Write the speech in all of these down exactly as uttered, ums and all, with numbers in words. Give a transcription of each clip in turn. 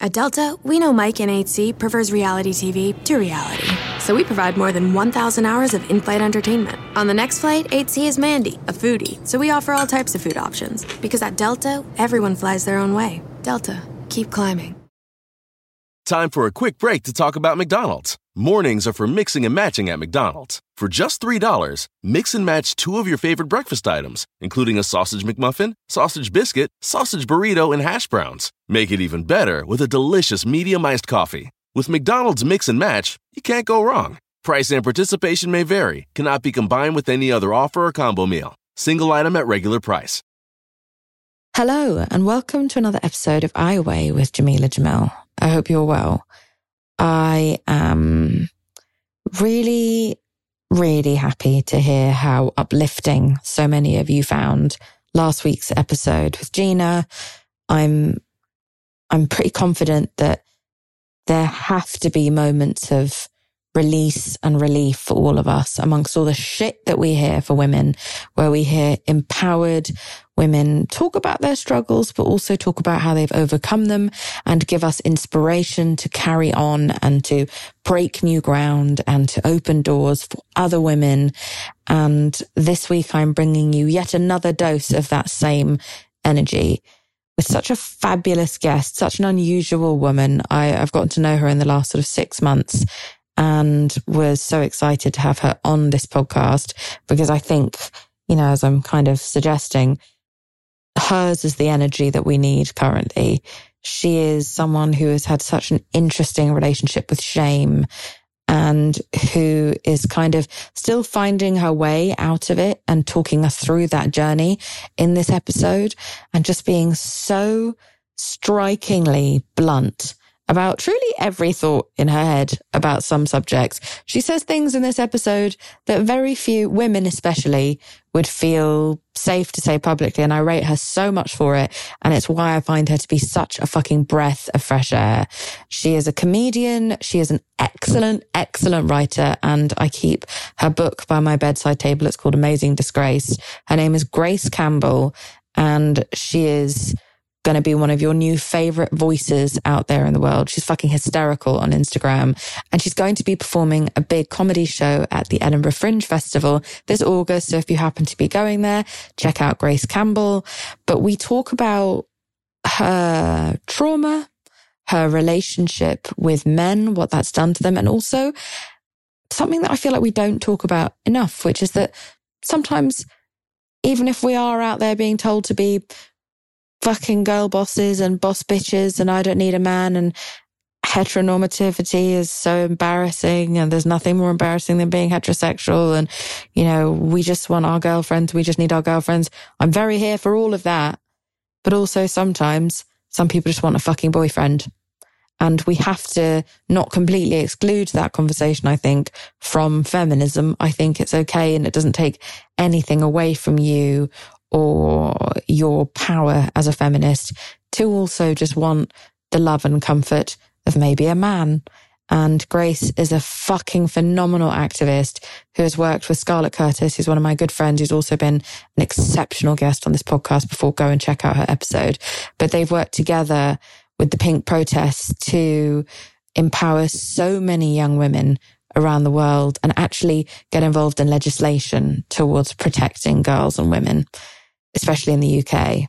At Delta, we know Mike in eight C prefers reality T V to reality. So we provide more than one thousand hours of in-flight entertainment. On the next flight, eight C is Mandy, a foodie. So we offer all types of food options. Because at Delta, everyone flies their own way. Delta, keep climbing. Time for a quick break to talk about McDonald's. Mornings are for mixing and matching at McDonald's. For just three dollars, mix and match two of your favorite breakfast items, including a sausage McMuffin, sausage biscuit, sausage burrito, and hash browns. Make it even better with a delicious medium iced coffee. With McDonald's Mix and Match, you can't go wrong. Price and participation may vary. Cannot be combined with any other offer or combo meal. Single item at regular price. Hello, and welcome to another episode of I Weigh with Jamila Jamil. I hope you're well. I am really, really happy to hear how uplifting so many of you found last week's episode with Gina. I'm, I'm pretty confident that there have to be moments of release and relief for all of us amongst all the shit that we hear for women, where we hear empowered women talk about their struggles, but also talk about how they've overcome them and give us inspiration to carry on and to break new ground and to open doors for other women. And this week I'm bringing you yet another dose of that same energy with such a fabulous guest, such an unusual woman. I, I've gotten to know her in the last sort of six months. And was so excited to have her on this podcast because I think, you know, as I'm kind of suggesting, hers is the energy that we need currently. She is someone who has had such an interesting relationship with shame and who is kind of still finding her way out of it and talking us through that journey in this episode and just being so strikingly blunt about truly every thought in her head about some subjects. She says things in this episode that very few women especially would feel safe to say publicly, and I rate her so much for it, and it's why I find her to be such a fucking breath of fresh air. She is a comedian, she is an excellent, excellent writer, and I keep her book by my bedside table. It's called Amazing Disgrace. Her name is Grace Campbell, and she is going to be one of your new favorite voices out there in the world. She's fucking hysterical on Instagram, and she's going to be performing a big comedy show at the Edinburgh Fringe Festival this August. So if you happen to be going there, check out Grace Campbell. But we talk about her trauma, her relationship with men, what that's done to them, and also something that I feel like we don't talk about enough, which is that sometimes even if we are out there being told to be fucking girl bosses and boss bitches and I don't need a man and heteronormativity is so embarrassing and there's nothing more embarrassing than being heterosexual and, you know, we just want our girlfriends, we just need our girlfriends. I'm very here for all of that. But also sometimes some people just want a fucking boyfriend. And we have to not completely exclude that conversation, I think, from feminism. I think it's okay and it doesn't take anything away from you or your power as a feminist to also just want the love and comfort of maybe a man. And Grace is a fucking phenomenal activist who has worked with Scarlett Curtis, who's one of my good friends, who's also been an exceptional guest on this podcast before. Go and check out her episode. But they've worked together with the Pink protests to empower so many young women around the world and actually get involved in legislation towards protecting girls and women, especially in the U K.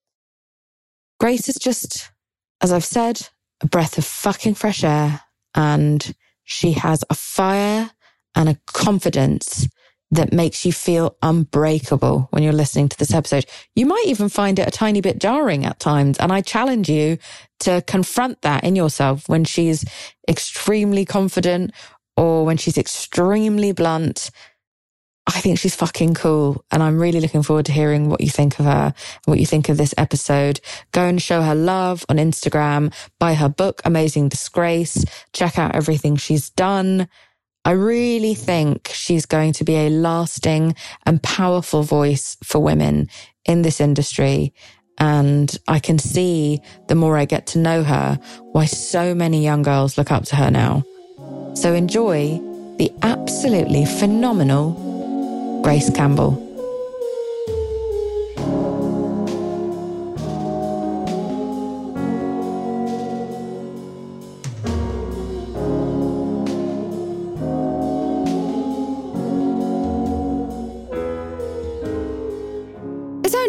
Grace is just, as I've said, a breath of fucking fresh air, and she has a fire and a confidence that makes you feel unbreakable when you're listening to this episode. You might even find it a tiny bit jarring at times, and I challenge you to confront that in yourself when she's extremely confident or when she's extremely blunt. I think she's fucking cool, and I'm really looking forward to hearing what you think of her and what you think of this episode. Go and show her love on Instagram, buy her book, Amazing Disgrace, check out everything she's done. I really think she's going to be a lasting and powerful voice for women in this industry. And I can see, the more I get to know her, why so many young girls look up to her now. So enjoy the absolutely phenomenal Grace Campbell.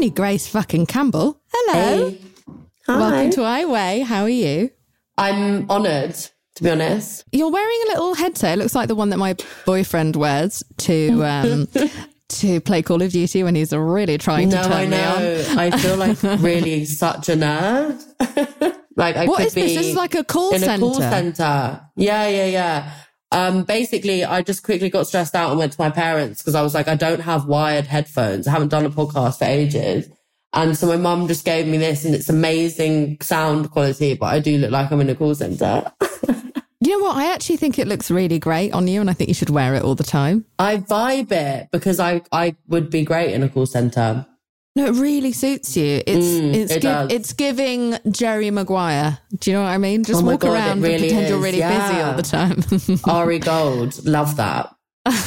only Grace fucking Campbell. Hello. Hey. Hi. Welcome to I Weigh. How are you? I'm honoured, to be honest. You're wearing a little headset. It looks like the one that my boyfriend wears to um, to play Call of Duty when he's really trying to no, turn I me on. know. I feel like really such a nerd. Like I What could is be this? This is like a call in centre. a call centre. Yeah, yeah, yeah. Um, basically, I just quickly got stressed out and went to my parents because I was like, I don't have wired headphones. I haven't done a podcast for ages. And so my mum just gave me this and it's amazing sound quality, but I do look like I'm in a call centre. You know what? I actually think it looks really great on you and I think you should wear it all the time. I vibe it because I, I would be great in a call centre. No, it really suits you. It's Mm, it's it gi- does. it's giving Jerry Maguire. Do you know what I mean? Just Oh my walk God, it around really and pretend you're is, really yeah. busy all the time. Ari Gold, love that.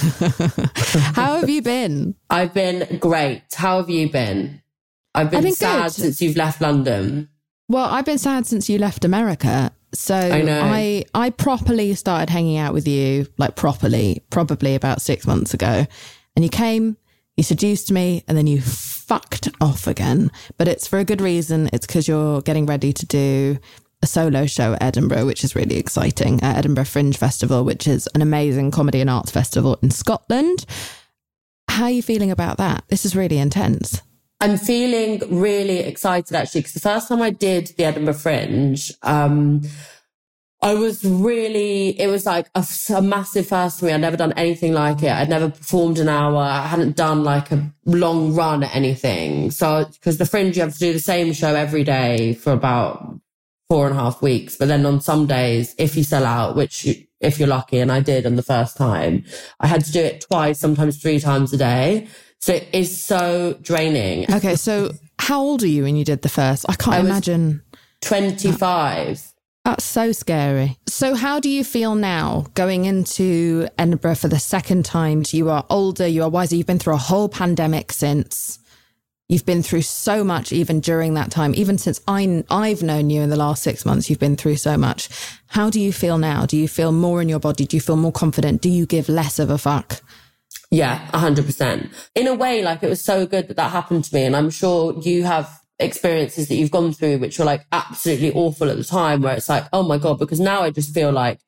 How have you been? I've been great. How have you been? I've been, I've been sad good. since you've left London. Well, I've been sad since you left America. So I know. I, I properly started hanging out with you, like properly, probably about six months ago. And you came, you seduced me, and then you fucked off again. But it's for a good reason. It's because you're getting ready to do a solo show at Edinburgh, which is really exciting, at Edinburgh Fringe Festival, which is an amazing comedy and arts festival in Scotland. How are you feeling about that? This is really intense. I'm feeling really excited actually because the first time I did the Edinburgh Fringe, um, I was really, it was like a, a massive first for me. I'd never done anything like it. I'd never performed an hour. I hadn't done like a long run at anything. So, because the Fringe, you have to do the same show every day for about four and a half weeks. But then on some days, if you sell out, which you, if you're lucky, and I did on the first time, I had to do it twice, sometimes three times a day. So it is so draining. Okay, so how old are you when you did the first? I can't I was imagine. twenty-five. That's so scary. So how do you feel now going into Edinburgh for the second time? You are older, you are wiser, you've been through a whole pandemic since. You've been through so much even during that time. Even since I, I've known you in the last six months, you've been through so much. How do you feel now? Do you feel more in your body? Do you feel more confident? Do you give less of a fuck? Yeah, a hundred percent. In a way, like it was so good that that happened to me. And I'm sure you have experiences that you've gone through, which were like absolutely awful at the time where it's like, oh my God, because now I just feel like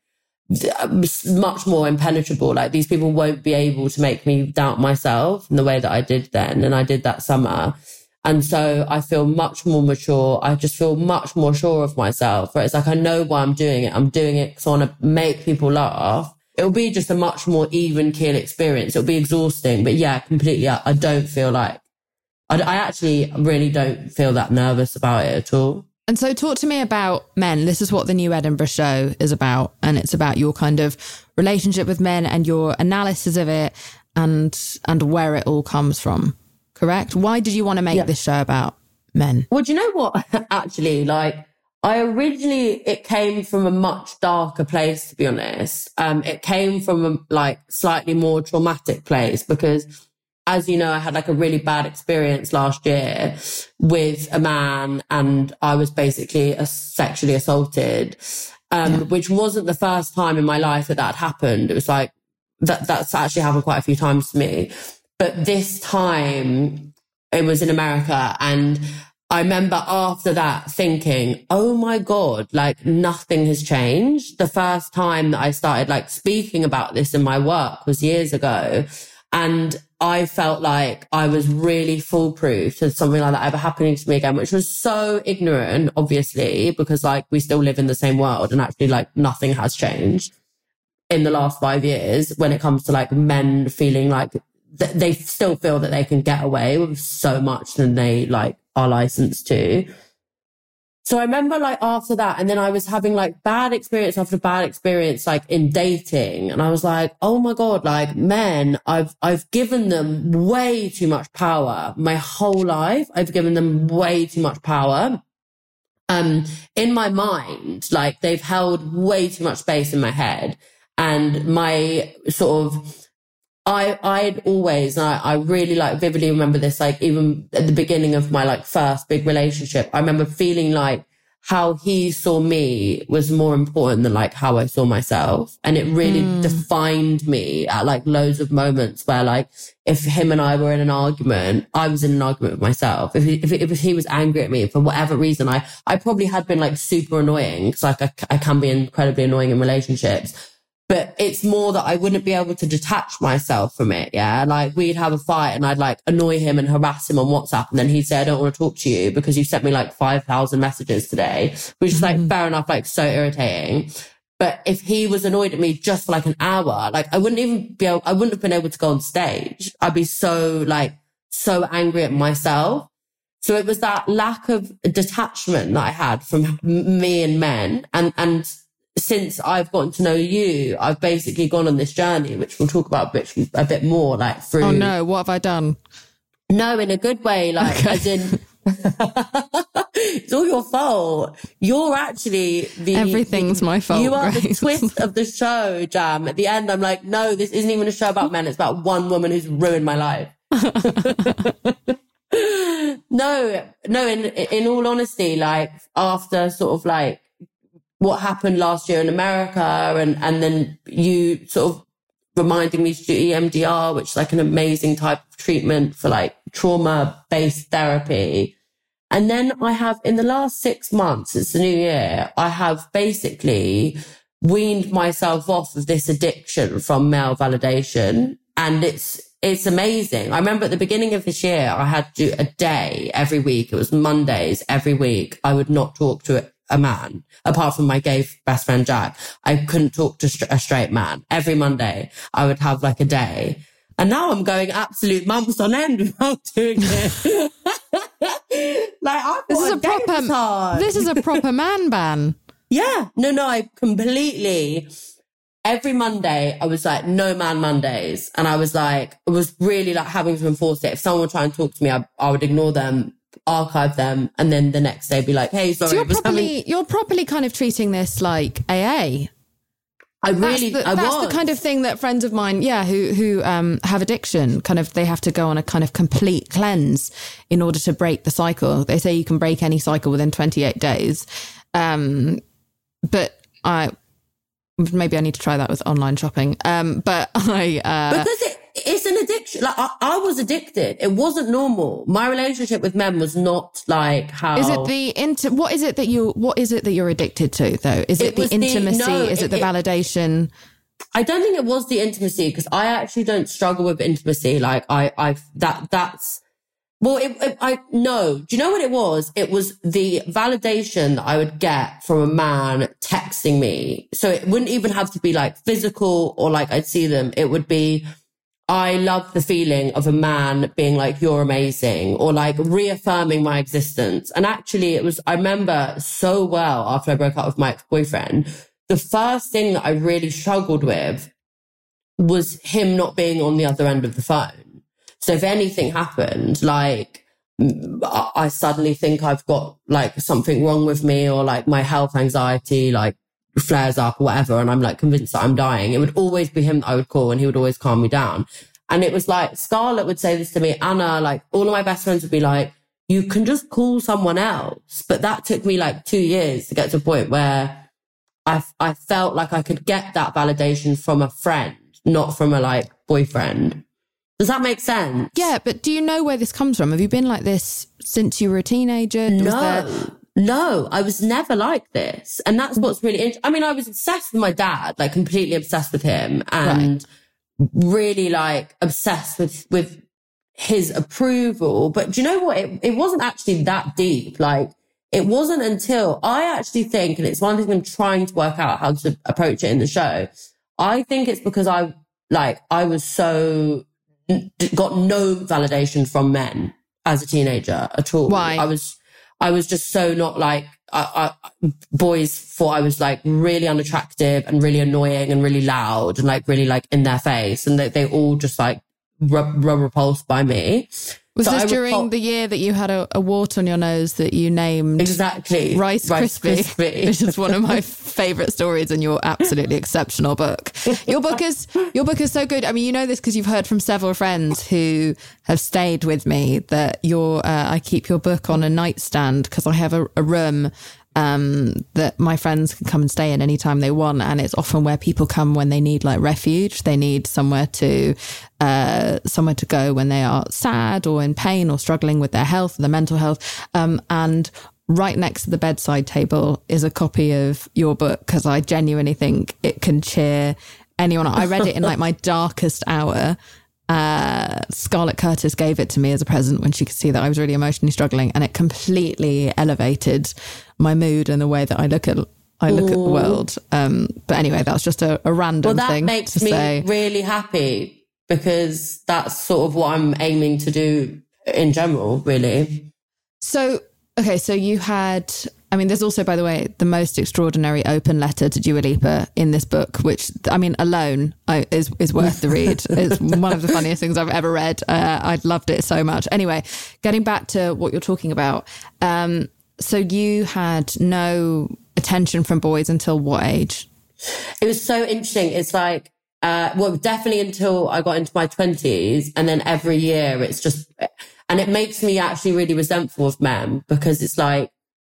much more impenetrable. Like these people won't be able to make me doubt myself in the way that I did then. And I did that summer. And so I feel much more mature. I just feel much more sure of myself where it's like, I know why I'm doing it. I'm doing it because I want to make people laugh. It'll be just a much more even keel experience. It'll be exhausting, but yeah, completely. I, I don't feel like, I, I actually really don't feel that nervous about it at all. And so talk to me about men. This is what the new Edinburgh show is about. And it's about your kind of relationship with men and your analysis of it and, and where it all comes from. Correct? Why did you want to make yeah. this show about men? Well, do you know what? Actually, like, I originally, it came from a much darker place, to be honest. Um, it came from a like slightly more traumatic place because, as you know, I had like a really bad experience last year with a man and I was basically uh, sexually assaulted, um, yeah. which wasn't the first time in my life that that happened. It was like, that that's actually happened quite a few times to me. But this time it was in America and I remember after that thinking, oh my God, like nothing has changed. The first time that I started like speaking about this in my work was years ago. And I felt like I was really foolproof to something like that ever happening to me again, which was so ignorant, obviously, because like we still live in the same world and actually like nothing has changed in the last five years when it comes to like men feeling like th- they still feel that they can get away with so much than they like are licensed to. So I remember like after that, and then I was having like bad experience after bad experience, like in dating. And I was like, oh my God, like men, I've, I've given them way too much power. My whole life, I've given them way too much power. Um, in my mind, like they've held way too much space in my head. And my sort of, I, I'd always, and I, I really like vividly remember this, like even at the beginning of my like first big relationship, I remember feeling like how he saw me was more important than like how I saw myself. And it really mm. defined me at like loads of moments where like, if him and I were in an argument, I was in an argument with myself. If he, if, if he was angry at me for whatever reason, I, I probably had been like super annoying because like I, I can be incredibly annoying in relationships. But it's more that I wouldn't be able to detach myself from it. Yeah. Like we'd have a fight and I'd like annoy him and harass him on WhatsApp. And then he'd say, I don't want to talk to you because you sent me like five thousand messages today, which is like mm-hmm. fair enough, like so irritating. But if he was annoyed at me just for like an hour, like I wouldn't even be able, I wouldn't have been able to go on stage. I'd be so like, so angry at myself. So it was that lack of detachment that I had from me and men. And, and, since I've gotten to know you, I've basically gone on this journey, which we'll talk about a bit, a bit more, like through. Oh no, what have I done? No, in a good way, like okay. as in, it's all your fault. You're actually the everything's the, my fault. You are Grace. the twist of the show, Jam. At the end, I'm like, no, this isn't even a show about men. It's about one woman who's ruined my life. no, no. In in all honesty, like after sort of like. What happened last year in America and, and then you sort of reminding me to do E M D R, which is like an amazing type of treatment for like trauma-based therapy. And then I have, in the last six months, it's the new year, I have basically weaned myself off of this addiction from male validation. And it's, it's amazing. I remember at the beginning of this year, I had to do a day every week. It was Mondays every week. I would not talk to it. A man, apart from my gay best friend Jack. I couldn't talk to a straight man. Every Monday, I would have like a day. And now I'm going absolute months on end without doing it. like, I this is a proper, this is a proper man ban. Yeah. No, no, I completely, every Monday, I was like, no man Mondays. And I was like, it was really like having to enforce it. If someone would try and talk to me, I, I would ignore them, archive them, and then the next day be like, hey, sorry. So you're properly, having... you're properly kind of treating this like A A. I really, that's the, I that's was. the kind of thing that friends of mine, yeah, who who um, have addiction, kind of, they have to go on a kind of complete cleanse in order to break the cycle. They say you can break any cycle within twenty-eight days. Um, but I, maybe I need to try that with online shopping. Um, but I, uh, because it, it's an addiction. Like I, I was addicted. It wasn't normal. My relationship with men was not like how. Is it the inti- What is it that you? What is it that you're addicted to though? Is it, it the intimacy? The, no, is it, it the validation? I don't think it was the intimacy because I actually don't struggle with intimacy. Like I, I that that's. Well, it, it, I no. Do you know what it was? It was the validation that I would get from a man texting me. So it wouldn't even have to be like physical or like I'd see them. It would be, I love the feeling of a man being like, you're amazing, or like reaffirming my existence. And actually it was, I remember so well after I broke up with my ex-boyfriend, the first thing that I really struggled with was him not being on the other end of the phone. So if anything happened, like I suddenly think I've got like something wrong with me or like my health anxiety, like flares up or whatever, and I'm like convinced that I'm dying, it would always be him that I would call and he would always calm me down. And it was like, Scarlett would say this to me, Anna, like all of my best friends would be like, you can just call someone else. But that took me like two years to get to a point where I, I felt like I could get that validation from a friend, not from a like boyfriend. Does that make sense? Yeah, but do you know where this comes from? Have you been like this since you were a teenager? Was no. there... No, I was never like this. And that's what's really interesting. I mean, I was obsessed with my dad, like completely obsessed with him and right. really like obsessed with, with his approval. But do you know what? It, it wasn't actually that deep. Like it wasn't until I actually think, and it's one thing I'm trying to work out how to approach it in the show. I think it's because I like, I was so, got no validation from men as a teenager at all. Why? I was, I was just so not like, I, I, boys thought I was like really unattractive and really annoying and really loud and like really like in their face. And they, they all just like were, were repulsed by me. Was so this I during repul- the year that you had a, a wart on your nose that you named exactly Rice, Rice Krispie, Krispie, which is one of my favourite stories in your absolutely exceptional book. Your book is your book is so good. I mean, you know this because you've heard from several friends who have stayed with me that your uh, I keep your book on a nightstand because I have a, a room um, that my friends can come and stay in anytime they want. And it's often where people come when they need like refuge. They need somewhere to, uh, somewhere to go when they are sad or in pain or struggling with their health, their mental health. Um, and right next to the bedside table is a copy of your book, because I genuinely think it can cheer anyone. I read it in like my darkest hour. Uh, Scarlett Curtis gave it to me as a present when she could see that I was really emotionally struggling, and it completely elevated my mood and the way that I look at I look Ooh. at the world. Um, but anyway, that's just a, a random well, that thing makes to me say. really happy, because that's sort of what I'm aiming to do in general, really. So, okay, so you had, I mean, there's also, by the way, the most extraordinary open letter to Dua Lipa in this book, which, I mean, alone I, is is worth the read. It's one of the funniest things I've ever read. Uh, I loved it so much. Anyway, getting back to what you're talking about. Um, so you had no attention from boys until what age? It was so interesting. It's like, uh, well, definitely until I got into my twenties. And then every year it's just, and it makes me actually really resentful of men, because it's like,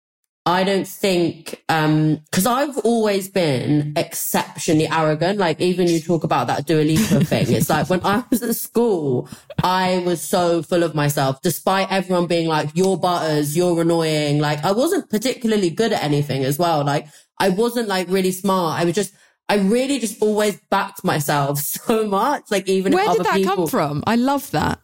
I don't think, um, cause I've always been exceptionally arrogant. Like, even you talk about that Dua Lipa thing. It's like, when I was at school, I was so full of myself, despite everyone being like, you're butters, you're annoying. Like, I wasn't particularly good at anything as well. Like, I wasn't like really smart. I was just, I really just always backed myself so much. Like, even Where if other did that people, come from? I love that.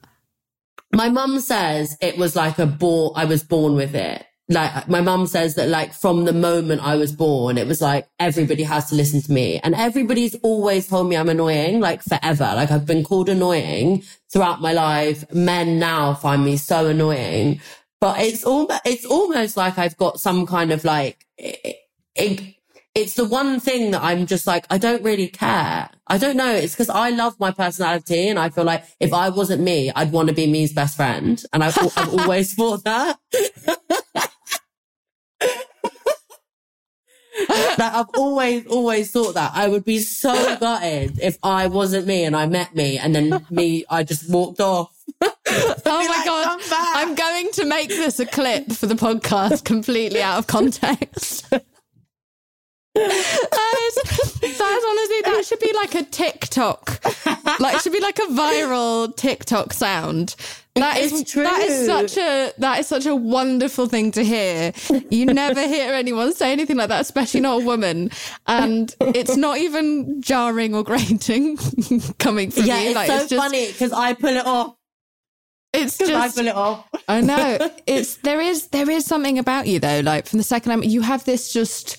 My mum says it was like a born, I was born with it. Like, my mum says that, like, from the moment I was born, it was like, everybody has to listen to me. And everybody's always told me I'm annoying, like, forever. Like, I've been called annoying throughout my life. Men now find me so annoying. But it's all, it's almost like I've got some kind of like, it, it, it's the one thing that I'm just like, I don't really care. I don't know. It's because I love my personality, and I feel like if I wasn't me, I'd want to be me's best friend. And I've, I've always thought that. Like, I've always, always thought that I would be so gutted if I wasn't me and I met me, and then me, I just walked off. Oh my like, God. I'm going to make this a clip for the podcast completely out of context. That is, that is honestly, that should be like a TikTok. Like, it should be like a viral TikTok sound. That is it's true. That is such a that is such a wonderful thing to hear. You never hear anyone say anything like that, especially not a woman. And it's not even jarring or grating coming from yeah, you. It's like, so it's just, funny because I pull it off. It's just I pull it off. I know. It's there is there is something about you though. Like, from the second time you have this just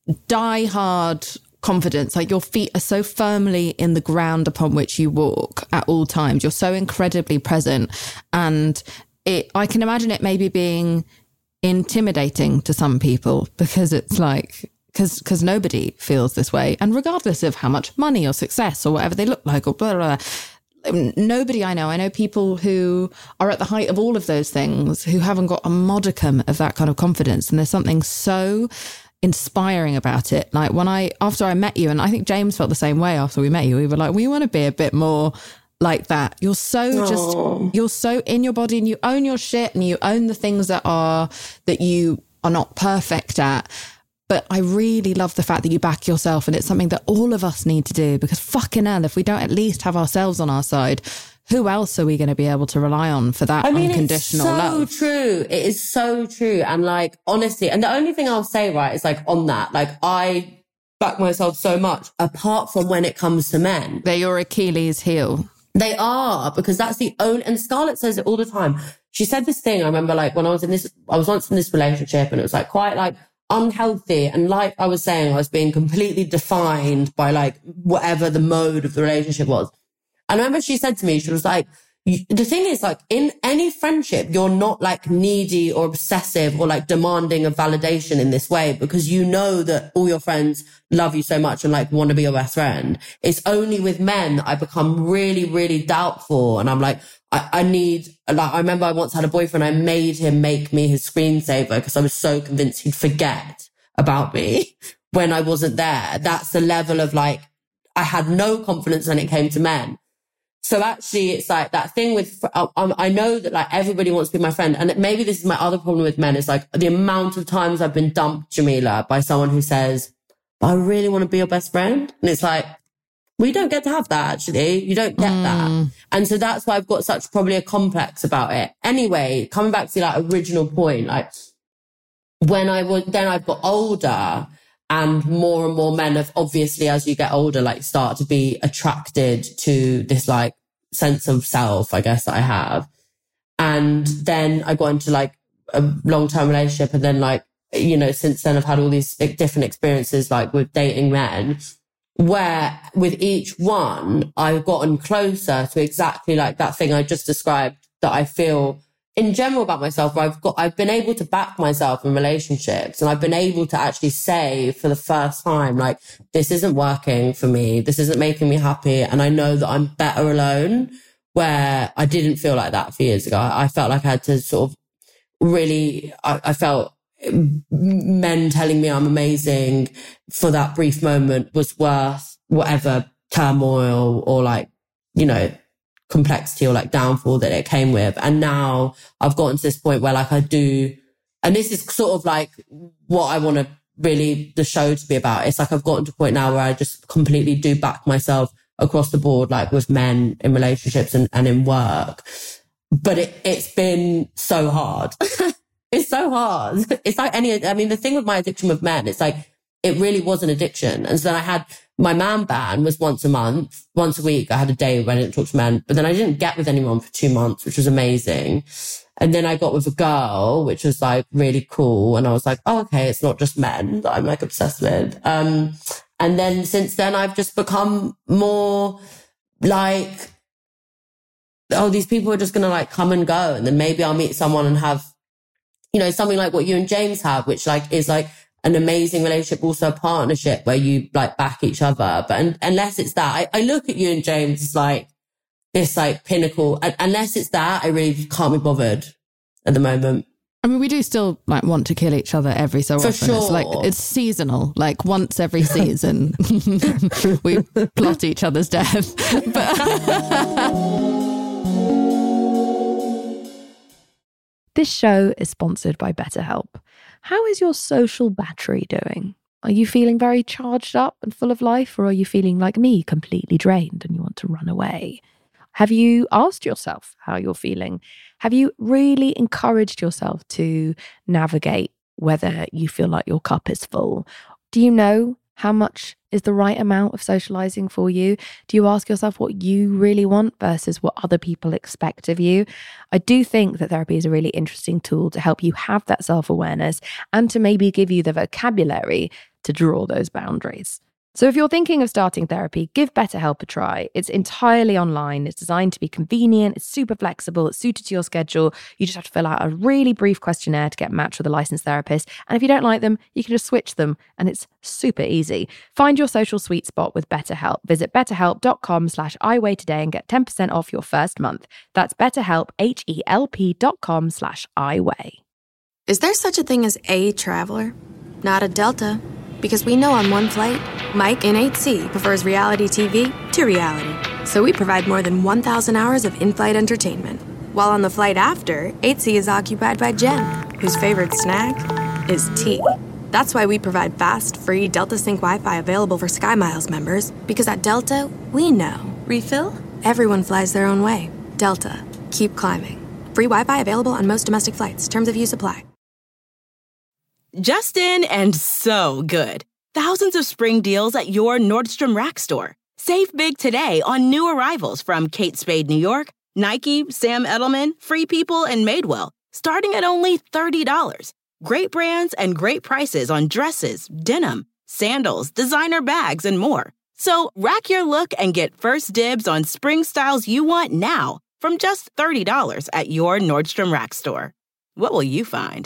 die hard confidence, like your feet are so firmly in the ground upon which you walk at all times. You're so incredibly present, and it I can imagine it maybe being intimidating to some people, because it's like because because nobody feels this way, and regardless of how much money or success or whatever they look like or blah blah, blah, nobody I know I know people who are at the height of all of those things who haven't got a modicum of that kind of confidence, and there's something so inspiring about it. Like, when I after I met you, and I think James felt the same way after we met you, we were like, we want to be a bit more like that. You're so Aww. just you're so in your body, and you own your shit, and you own the things that are that you are not perfect at. But I really love the fact that you back yourself, and it's something that all of us need to do, because fucking hell, if we don't at least have ourselves on our side, who else are we going to be able to rely on for that I mean, unconditional it's so love? True. It is so true. And like, honestly, and the only thing I'll say, right, is like on that, like I back myself so much, apart from when it comes to men. They're your Achilles heel. They are, because that's the only, and Scarlett says it all the time. She said this thing, I remember like when I was in this, I was once in this relationship, and it was like quite like unhealthy. And like I was saying, I was being completely defined by like whatever the mode of the relationship was. And I remember she said to me, she was like, the thing is, like, in any friendship, you're not like needy or obsessive or like demanding of validation in this way, because you know that all your friends love you so much and like want to be your best friend. It's only with men that I become really, really doubtful. And I'm like, I, I need, like, I remember I once had a boyfriend, I made him make me his screensaver because I was so convinced he'd forget about me when I wasn't there. That's the level of like, I had no confidence when it came to men. So actually it's like that thing with, I know that like everybody wants to be my friend. And maybe this is my other problem with men is like the amount of times I've been dumped, Jameela, by someone who says, I really want to be your best friend. And it's like, we don't get to have that, actually. You don't get mm. that. And so that's why I've got such probably a complex about it. Anyway, coming back to the like original point, like when I was, then I've got older and more and more men have obviously, as you get older, like start to be attracted to this like sense of self, I guess, that I have. And then I got into like a long-term relationship. And then like, you know, since then I've had all these different experiences, like with dating men, where with each one, I've gotten closer to exactly like that thing I just described that I feel in general about myself, where I've got, I've been able to back myself in relationships and I've been able to actually say for the first time, like, this isn't working for me. This isn't making me happy. And I know that I'm better alone, where I didn't feel like that a few years ago. I felt like I had to sort of really, I, I felt men telling me I'm amazing for that brief moment was worth whatever turmoil or like, you know, complexity or like downfall that it came with. And now I've gotten to this point where like I do, and this is sort of like what I want to really the show to be about. It's like I've gotten to a point now where I just completely do back myself across the board, like with men in relationships and, and in work. But it, it's been so hard. It's so hard. It's like any, I mean, the thing with my addiction with men, it's like, it really was an addiction. And so then I had, my man ban was once a month, once a week. I had a day where I didn't talk to men, but then I didn't get with anyone for two months, which was amazing. And then I got with a girl, which was like really cool. And I was like, oh, okay, it's not just men that I'm like obsessed with. Um, and then since then I've just become more like, oh, these people are just going to like come and go. And then maybe I'll meet someone and have, you know, something like what you and James have, which like is like an amazing relationship, also a partnership where you like back each other. But un- unless it's that, I, I look at you and James as like this like pinnacle. And unless it's that, I really can't be bothered at the moment. I mean, we do still like want to kill each other every so For often. sure. It's like, it's seasonal. Like once every season, we plot each other's death. But This show is sponsored by BetterHelp. How is your social battery doing? Are you feeling very charged up and full of life, or are you feeling like me, completely drained and you want to run away? Have you asked yourself how you're feeling? Have you really encouraged yourself to navigate whether you feel like your cup is full? Do you know how much is the right amount of socializing for you? Do you ask yourself what you really want versus what other people expect of you? I do think that therapy is a really interesting tool to help you have that self-awareness and to maybe give you the vocabulary to draw those boundaries. So if you're thinking of starting therapy, give BetterHelp a try. It's entirely online. It's designed to be convenient. It's super flexible. It's suited to your schedule. You just have to fill out a really brief questionnaire to get matched with a licensed therapist. And if you don't like them, you can just switch them. And it's super easy. Find your social sweet spot with BetterHelp. Visit betterhelp.com slash iWeigh today and get ten percent off your first month. That's betterhelp, H-E-L-P dot com slash iWeigh. Is there such a thing as a traveler? Not a Delta. Because we know on one flight, Mike in eight C prefers reality T V to reality. So we provide more than one thousand hours of in-flight entertainment. While on the flight after, eight C is occupied by Jen, whose favorite snack is tea. That's why we provide fast, free Delta Sync Wi-Fi available for SkyMiles members. Because at Delta, we know. Refill? Everyone flies their own way. Delta. Keep climbing. Free Wi-Fi available on most domestic flights. Terms of use apply. Justin and so good. Thousands of spring deals at your Nordstrom Rack store. Save big today on new arrivals from Kate Spade New York, Nike, Sam Edelman, Free People, and Madewell, starting at only thirty dollars. Great brands and great prices on dresses, denim, sandals, designer bags, and more. So rack your look and get first dibs on spring styles you want now from just thirty dollars at your Nordstrom Rack store. What will you find?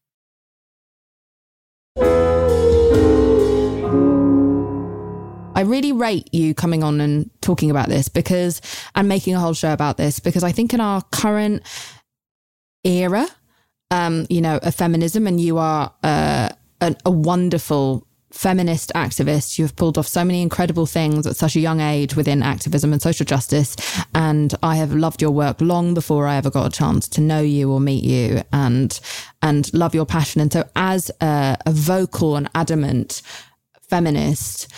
I really rate you coming on and talking about this because, and making a whole show about this, because I think in our current era, um, you know, of feminism, and you are uh, a, a wonderful feminist activist. You've pulled off so many incredible things at such a young age within activism and social justice. And I have loved your work long before I ever got a chance to know you or meet you, and and love your passion. And so as a, a vocal and adamant feminist,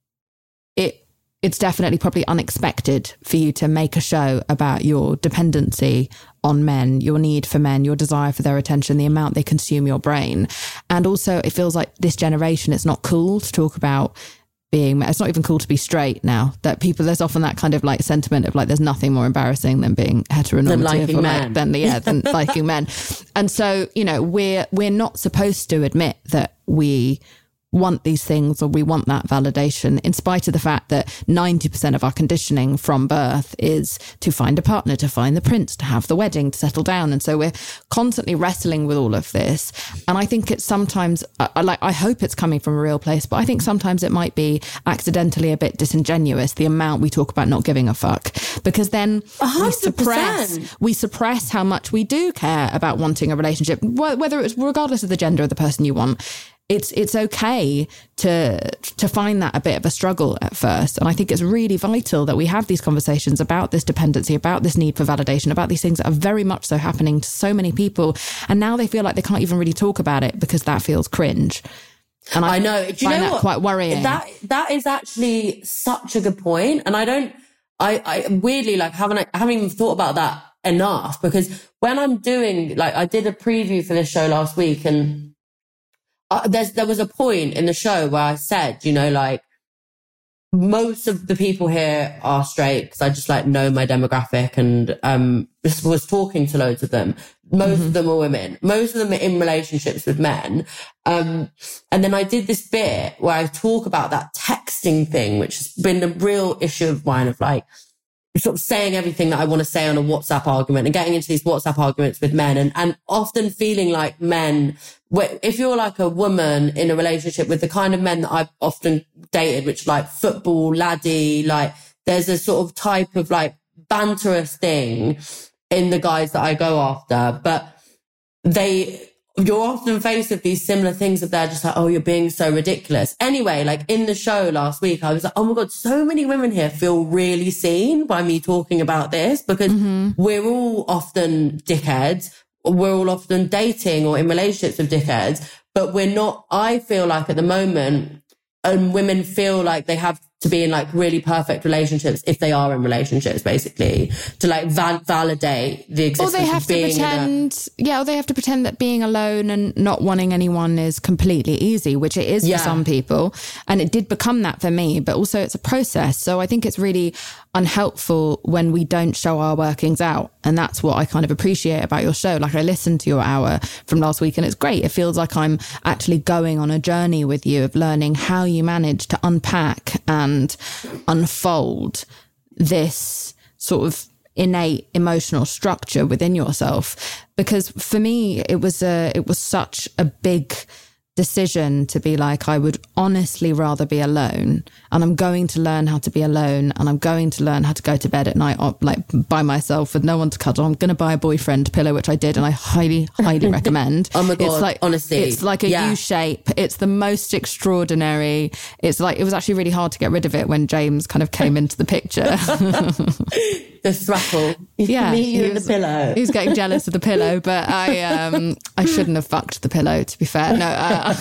it it's definitely probably unexpected for you to make a show about your dependency on men, your need for men, your desire for their attention, the amount they consume your brain. And also it feels like this generation, it's not cool to talk about being, it's not even cool to be straight now. That people, there's often that kind of like sentiment of like, there's nothing more embarrassing than being heteronormative than liking or men. like, than, yeah, than liking men. And so, you know, we're, we're not supposed to admit that we want these things or we want that validation, in spite of the fact that ninety percent of our conditioning from birth is to find a partner, to find the prince, to have the wedding, to settle down. And so we're constantly wrestling with all of this. And I think it's sometimes, I, like, I hope it's coming from a real place, but I think sometimes it might be accidentally a bit disingenuous, the amount we talk about not giving a fuck, because then we suppress, we suppress how much we do care about wanting a relationship, whether it's regardless of the gender of the person you want. It's it's okay to to find that a bit of a struggle at first. And I think it's really vital that we have these conversations about this dependency, about this need for validation, about these things that are very much so happening to so many people. And now they feel like they can't even really talk about it because that feels cringe. And I, I know. Do you find know that what? quite worrying. That that is actually such a good point. And I don't, I, I weirdly like haven't, I haven't even thought about that enough, because when I'm doing, like, I did a preview for this show last week, and Uh, there's, there was a point in the show where I said, you know, like, most of the people here are straight because I just like know my demographic, and um just was talking to loads of them. Most mm-hmm. of them are women. Most of them are in relationships with men. Um, and then I did this bit where I talk about that texting thing, which has been a real issue of mine, of like, sort of saying everything that I want to say on a WhatsApp argument and getting into these WhatsApp arguments with men, and, and often feeling like men, if you're like a woman in a relationship with the kind of men that I've often dated, which like football, laddie, like there's a sort of type of like banterous thing in the guys that I go after, but they, you're often faced with these similar things of they're just like, oh, you're being so ridiculous. Anyway, like in the show last week, I was like, oh my God, so many women here feel really seen by me talking about this, because mm-hmm. we're all often dickheads. We're all often dating or in relationships with dickheads, but we're not, I feel like at the moment, and women feel like they have to be in like really perfect relationships, if they are in relationships, basically, to like val- validate the existence or they have of being to pretend, a, yeah, or they have to pretend that being alone and not wanting anyone is completely easy, which it is yeah. for some people. And it did become that for me, but also it's a process. So I think it's really unhelpful when we don't show our workings out. And that's what I kind of appreciate about your show. Like, I listened to your hour from last week and it's great. It feels like I'm actually going on a journey with you of learning how you manage to unpack and and unfold this sort of innate emotional structure within yourself. Because for me, it was a, it was such a big decision to be like, I would honestly rather be alone, and I'm going to learn how to be alone, and I'm going to learn how to go to bed at night like by myself with no one to cuddle. I'm going to buy a boyfriend pillow, which I did, and I highly highly recommend. Oh my God, it's like, honestly, it's like a yeah. U shape. It's the most extraordinary. It's like, it was actually really hard to get rid of it when James kind of came into the picture. The thruple. Yeah, me, you, he and was, the pillow. He was getting jealous of the pillow, but I um I shouldn't have fucked the pillow, to be fair. No, uh,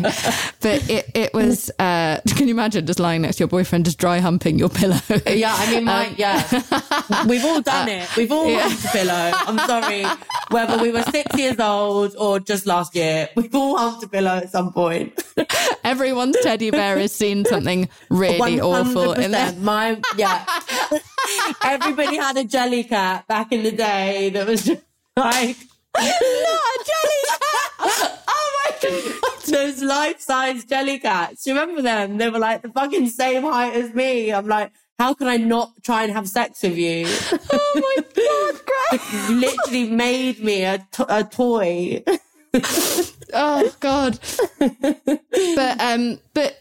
but it it was. Uh, can you imagine just lying next to your boyfriend, just dry humping your pillow? Yeah, I mean, my, um, yeah, we've all done uh, it. We've all yeah. humped a pillow. I'm sorry, whether we were six years old or just last year, we've all humped a pillow at some point. Everyone's teddy bear has seen something really awful in there. My yeah. Everybody had a jelly cat back in the day that was just like, not a jelly cat. Oh my God. Those life-size jelly cats. Do you remember them? They were like the fucking same height as me. I'm like, how can I not try and have sex with you? Oh my God, Grace. You literally made me a, to- a toy. Oh God. But, um, but, it,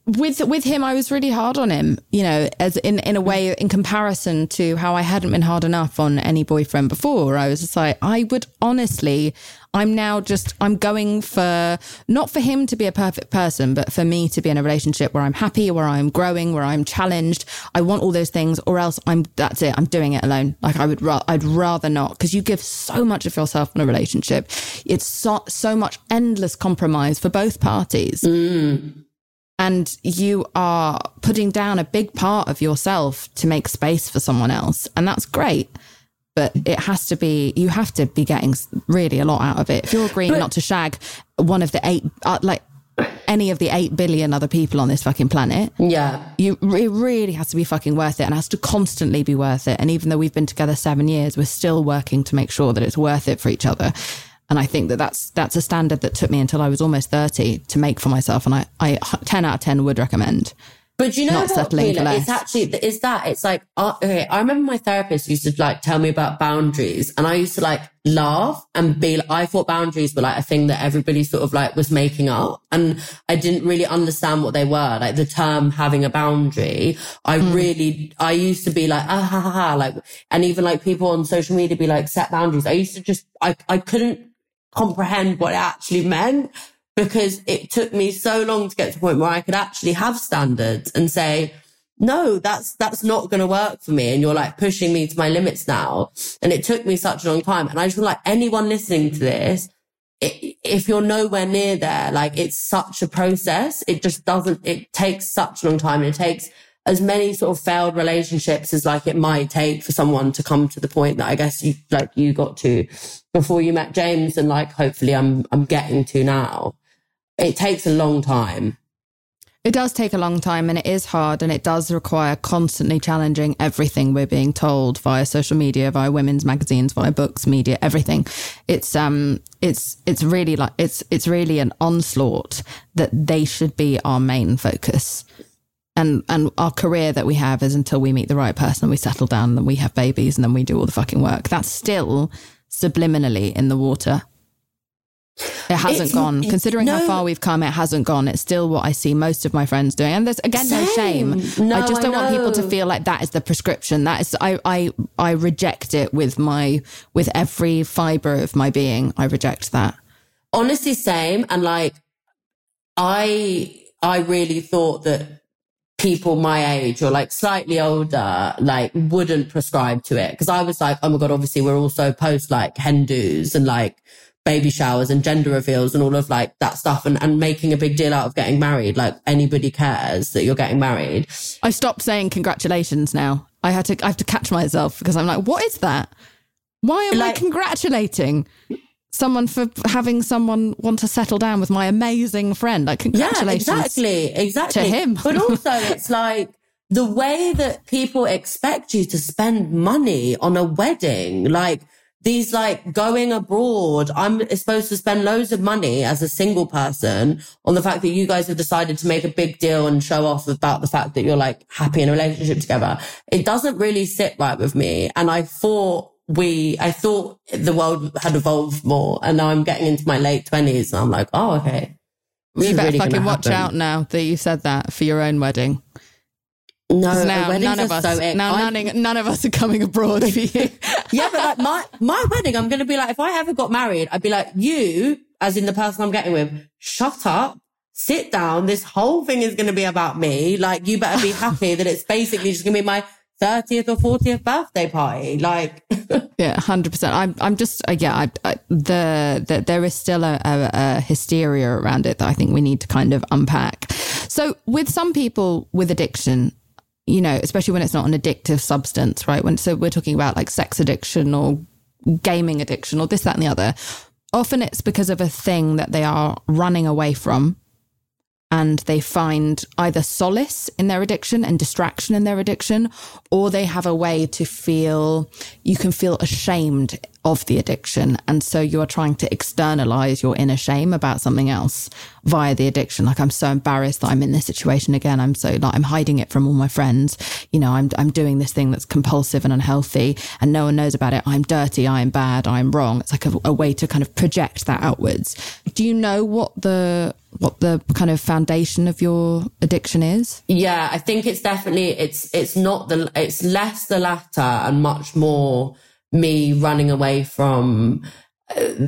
with with him, I was really hard on him, you know, as in, in a way, in comparison to how I hadn't been hard enough on any boyfriend before. I was just like, I would honestly, I'm now just, I'm going for, not for him to be a perfect person, but for me to be in a relationship where I'm happy, where I'm growing, where I'm challenged. I want all those things, or else I'm, that's it. I'm doing it alone. Like I would, ra- I'd rather not, because you give so much of yourself in a relationship. It's so, so much endless compromise for both parties. Mm. And you are putting down a big part of yourself to make space for someone else. And that's great. But it has to be, you have to be getting really a lot out of it. If you're agreeing but, not to shag one of the eight, uh, like any of the eight billion other people on this fucking planet. Yeah. You, it really has to be fucking worth it, and has to constantly be worth it. And even though we've been together seven years, we're still working to make sure that it's worth it for each other. And I think that that's, that's a standard that took me until I was almost thirty to make for myself. And I, I ten out of ten would recommend. But you know not what, settling for less. It's actually, is that, it's like, uh, okay, I remember my therapist used to like tell me about boundaries, and I used to like laugh and be like, I thought boundaries were like a thing that everybody sort of like was making up. And I didn't really understand what they were. Like the term having a boundary, I mm. really, I used to be like, ah, ha, ha, ha, like, and even like people on social media be like, set boundaries. I used to just, I, I couldn't comprehend what it actually meant, because it took me so long to get to a point where I could actually have standards and say, no, that's, that's not going to work for me. And you're like pushing me to my limits now. And it took me such a long time. And I just feel like anyone listening to this, it, if you're nowhere near there, like it's such a process. It just doesn't, it takes such a long time. And it takes as many sort of failed relationships as like it might take for someone to come to the point that I guess you, like you got to before you met James, and like, hopefully I'm, I'm getting to now. It takes a long time. It does take a long time, and it is hard, and it does require constantly challenging everything we're being told via social media, via women's magazines, via books, media, everything. It's, um, it's, it's really like, it's, it's really an onslaught that they should be our main focus. And and our career that we have is until we meet the right person and we settle down and then we have babies and then we do all the fucking work. That's still subliminally in the water. It hasn't it's, gone. Considering no, how far we've come, it hasn't gone. It's still what I see most of my friends doing. And there's, again, same. no shame. No, I just don't I want people to feel like that is the prescription. That is, I, I, I reject it with my, with every fibre of my being. I reject that. Honestly, same. And like, I, I really thought that people my age or like slightly older, like wouldn't prescribe to it. Cause I was like, oh my God, obviously we're also post like hen do's and like baby showers and gender reveals and all of like that stuff, and, and making a big deal out of getting married. Like anybody cares that you're getting married. I stopped saying congratulations now. I had to, I have to catch myself because I'm like, what is that? Why am like, I congratulating someone for having someone want to settle down with my amazing friend? Like, congratulations. Yeah, exactly, exactly. To him. But also it's like the way that people expect you to spend money on a wedding, like these like going abroad. I'm supposed to spend loads of money as a single person on the fact that you guys have decided to make a big deal and show off about the fact that you're like happy in a relationship together. It doesn't really sit right with me. And I thought we, I thought the world had evolved more, and now I'm getting into my late twenties and I'm like, oh, okay. You better really fucking watch out now that you said that for your own wedding. No, now none of us, so now none, none of us are coming abroad for you. Yeah, but like my, my wedding, I'm going to be like, if I ever got married, I'd be like, you, as in the person I'm getting with, shut up, sit down. This whole thing is going to be about me. Like, you better be happy that it's basically just going to be my thirtieth or fortieth birthday party. Like, yeah, one hundred percent. I'm, I'm just, uh, yeah, I, I, the, the, there is still a, a, a hysteria around it that I think we need to kind of unpack. So with some people with addiction, you know, especially when it's not an addictive substance, right? When, so we're talking about like sex addiction or gaming addiction or this, that, and the other. Often it's because of a thing that they are running away from, and they find either solace in their addiction and distraction in their addiction, or they have a way to feel, you can feel ashamed of the addiction. And so you are trying to externalize your inner shame about something else via the addiction. Like, I'm so embarrassed that I'm in this situation again. I'm so like, I'm hiding it from all my friends. You know, I'm, I'm doing this thing that's compulsive and unhealthy and no one knows about it. I'm dirty. I'm bad. I'm wrong. It's like a, a way to kind of project that outwards. Do you know what the, what the kind of foundation of your addiction is? Yeah, I think it's definitely, it's, it's not the, it's less the latter and much more me running away from uh,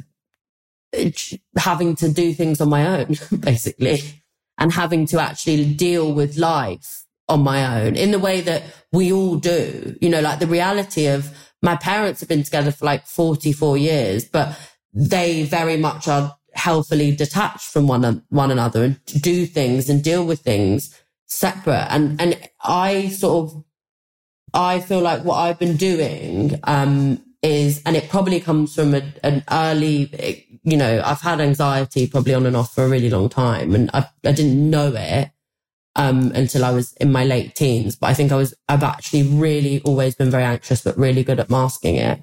having to do things on my own, basically, and having to actually deal with life on my own in the way that we all do. You know, like the reality of my parents have been together for like forty-four years, but they very much are healthily detached from one, one another and do things and deal with things separate. And, and I sort of, I feel like what I've been doing, um, is, and it probably comes from a, an early, you know, I've had anxiety probably on and off for a really long time, and I, I didn't know it, um, until I was in my late teens. But I think I was, I've actually really always been very anxious, but really good at masking it.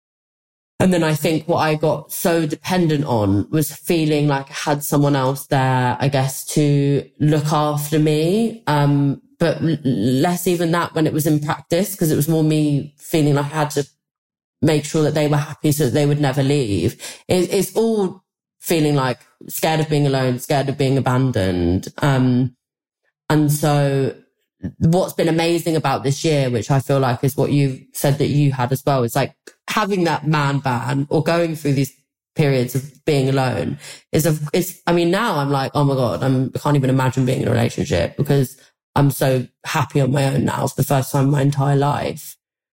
And then I think what I got so dependent on was feeling like I had someone else there, I guess, to look after me. Um, but less even that when it was in practice, because it was more me feeling like I had to make sure that they were happy so that they would never leave. It, it's all feeling like scared of being alone, scared of being abandoned. Um, and so what's been amazing about this year, which I feel like is what you said that you had as well, is like having that man ban or going through these periods of being alone is a, it's, I mean, now I'm like, oh my God, I'm, I can't even imagine being in a relationship because I'm so happy on my own now for the first time in my entire life.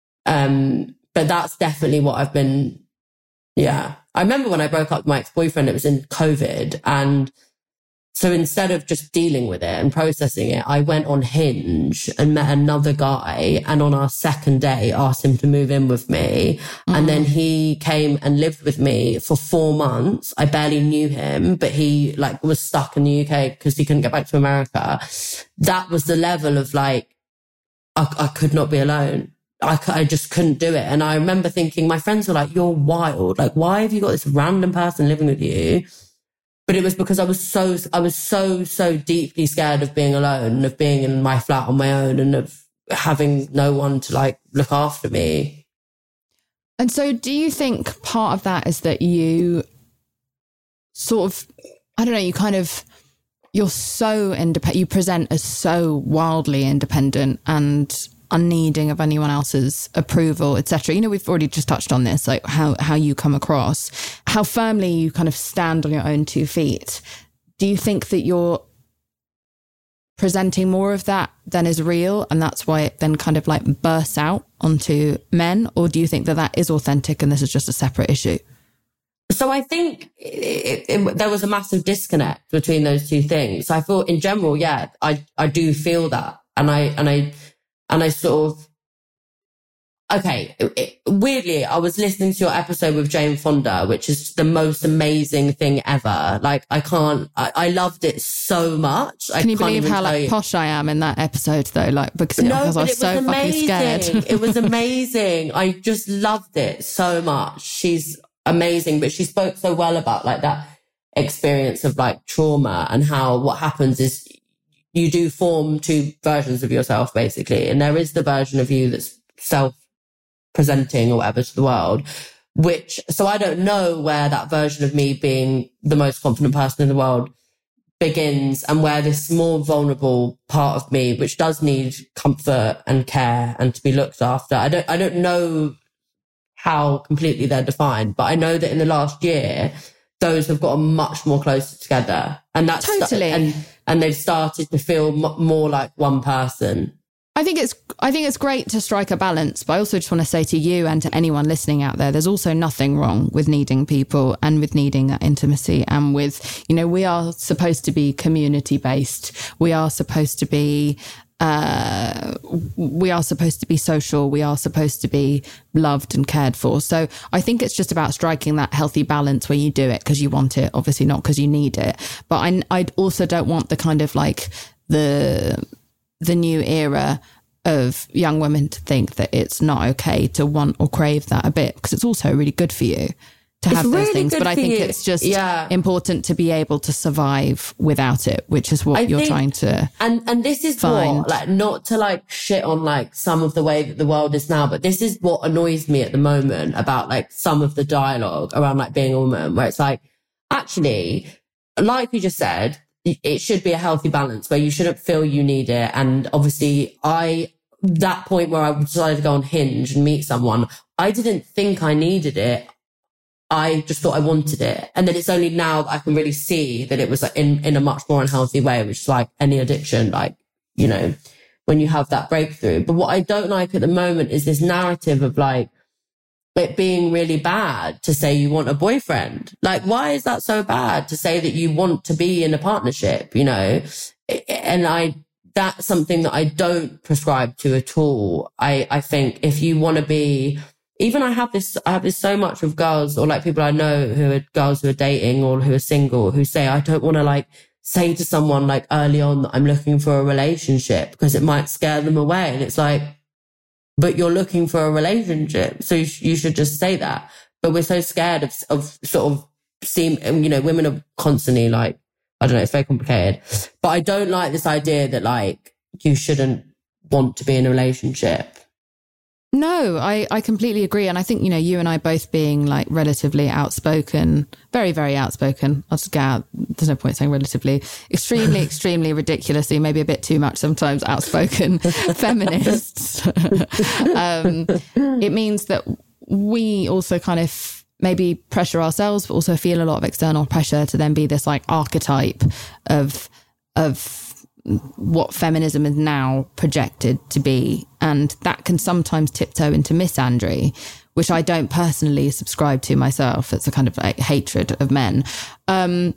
Um, but that's definitely what I've been, yeah. I remember when I broke up with my ex-boyfriend, it was in COVID. And so instead of just dealing with it and processing it, I went on Hinge and met another guy. And on our second day, asked him to move in with me. Mm. And then he came and lived with me for four months. I barely knew him, but he like was stuck in the U K because he couldn't get back to America. That was the level of like, I, I could not be alone. I, I just couldn't do it. And I remember thinking, my friends were like, you're wild. Like, why have you got this random person living with you? But it was because I was so, I was so, so deeply scared of being alone, of being in my flat on my own and of having no one to like look after me. And so do you think part of that is that you sort of, I don't know, you kind of, you're so independent, you present as so wildly independent and unneeding of anyone else's approval, et cetera. You know, we've already just touched on this, like how, how you come across, how firmly you kind of stand on your own two feet. Do you think that you're presenting more of that than is real and that's why it then kind of like bursts out onto men? Or do you think that that is authentic and this is just a separate issue? So I think it, it, it, there was a massive disconnect between those two things. So I thought in general, yeah, I, I do feel that. And I, and I, And I sort of, okay, it, it, weirdly, I was listening to your episode with Jane Fonda, which is the most amazing thing ever. Like, I can't, I, I loved it so much. Can I you can't believe how like you. posh I am in that episode though? Like, because, no, because I was so was fucking scared. It was amazing. I just loved it so much. She's amazing, but she spoke so well about like that experience of like trauma and how what happens is you do form two versions of yourself, basically. And there is the version of you that's self-presenting or whatever to the world, which, so I don't know where that version of me being the most confident person in the world begins and where this more vulnerable part of me, which does need comfort and care and to be looked after. I don't, I don't know how completely they're defined, but I know that in the last year, those have gotten much more closer together. And that's totally. And, and they've started to feel m- more like one person. I think it's I think it's great to strike a balance, but I also just want to say to you and to anyone listening out there, there's also nothing wrong with needing people and with needing that intimacy and with, you know, we are supposed to be community based. We are supposed to be uh, we are supposed to be social. We are supposed to be loved and cared for. So I think it's just about striking that healthy balance where you do it because you want it, obviously not because you need it. But I, I also don't want the kind of like the, the new era of young women to think that it's not okay to want or crave that a bit, because it's also really good for you to have It's those really things. good But I for think you. it's just Yeah. important to be able to survive without it, which is what I you're think- trying to. And and this is find. what, like, not to like shit on like some of the way that the world is now, but this is what annoys me at the moment about like some of the dialogue around like being a woman, where it's like, actually, like you just said, it should be a healthy balance where you shouldn't feel you need it. And obviously I, that point where I decided to go on Hinge and meet someone, I didn't think I needed it. I just thought I wanted it. And then it's only now that I can really see that it was like in, in a much more unhealthy way, which is like any addiction, like, you know, when you have that breakthrough. But what I don't like at the moment is this narrative of like it being really bad to say you want a boyfriend. Like, why is that so bad to say that you want to be in a partnership, you know? And I, that's something that I don't prescribe to at all. I, I think if you want to be, even I have this, I have this so much with girls or like people I know who are girls who are dating or who are single who say, I don't want to like say to someone like early on that I'm looking for a relationship because it might scare them away. And it's like, but you're looking for a relationship. So you, sh- you should just say that. But we're so scared of, of sort of seem, you know, women are constantly like, I don't know, it's very complicated. But I don't like this idea that like you shouldn't want to be in a relationship. No, I, I completely agree. And I think, you know, you and I both being like relatively outspoken, very, very outspoken. I'll just get out. There's no point saying relatively, extremely, extremely ridiculously, maybe a bit too much sometimes outspoken feminists. um, it means that we also kind of maybe pressure ourselves, but also feel a lot of external pressure to then be this like archetype of, of, what feminism is now projected to be. And that can sometimes tiptoe into misandry, which I don't personally subscribe to myself. It's a kind of like hatred of men. Um,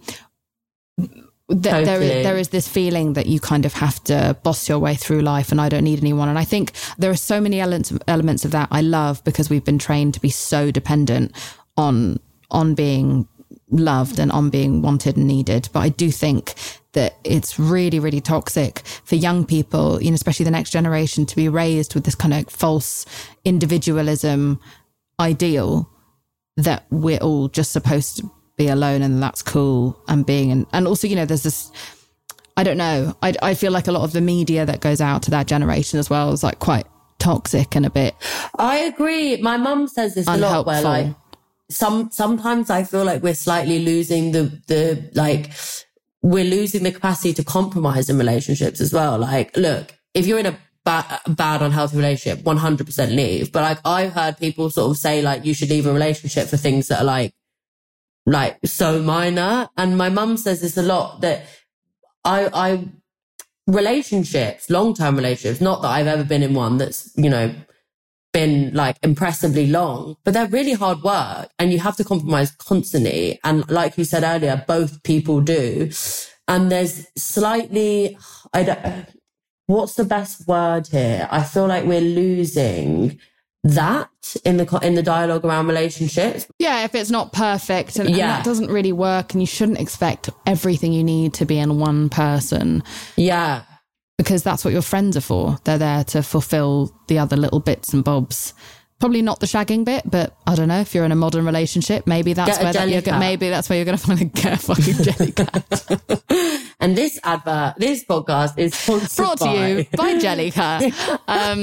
th- Totally. there, is, there is this feeling that you kind of have to boss your way through life and I don't need anyone. And I think there are so many elements, elements of that I love because we've been trained to be so dependent on, on being loved and on being wanted and needed. But I do think that it's really, really toxic for young people, you know, especially the next generation, to be raised with this kind of false individualism ideal that we're all just supposed to be alone and that's cool and being, and, and also, you know, there's this, I don't know, I, I feel like a lot of the media that goes out to that generation as well is like quite toxic and a bit. I agree. My mum says this a lot where like, some, sometimes I feel like we're slightly losing the, the, like, we're losing the capacity to compromise in relationships as well. Like, look, if you're in a bad, bad, unhealthy relationship, one hundred percent leave. But like, I've heard people sort of say like, you should leave a relationship for things that are like, like so minor. And my mum says this a lot that I, I, relationships, long-term relationships, not that I've ever been in one that's, you know, been like impressively long, but they're really hard work and you have to compromise constantly. And like you said earlier, both people do. And there's slightly, I don't, what's the best word here? I feel like we're losing that in the, in the dialogue around relationships. Yeah. If it's not perfect and, yeah. and that doesn't really work and you shouldn't expect everything you need to be in one person. Yeah. Because that's what your friends are for. They're there to fulfill the other little bits and bobs. Probably not the shagging bit, but I don't know, if you're in a modern relationship, maybe that's where that you're go- maybe that's where you're going to find a get a fucking Jellycat. And this advert, this podcast is sponsored brought to by... you by Jellycat. Um,